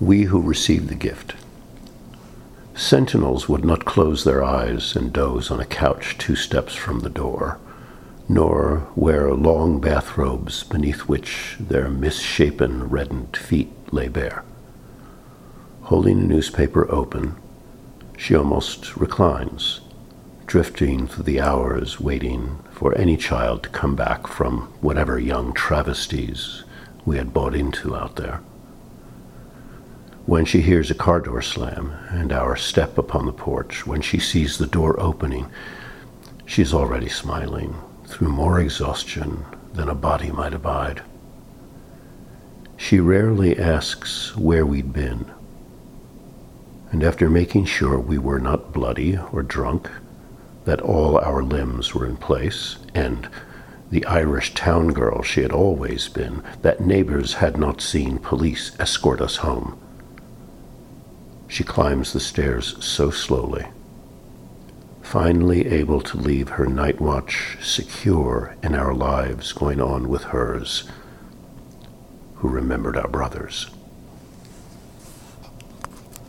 We who received the gift. Sentinels would not close their eyes and doze on a couch 2 steps from the door, nor wear long bathrobes beneath which their misshapen, reddened feet lay bare. Holding a newspaper open, she almost reclines, drifting through the hours, waiting for any child to come back from whatever young travesties we had bought into out there. When she hears a car door slam and our step upon the porch, when she sees the door opening, she is already smiling through more exhaustion than a body might abide. She rarely asks where we'd been, and after making sure we were not bloody or drunk, that all our limbs were in place, and the Irish town girl she had always been, that neighbors had not seen police escort us home, she climbs the stairs so slowly, finally able to leave her night watch secure in our lives going on with hers, who remembered our brothers.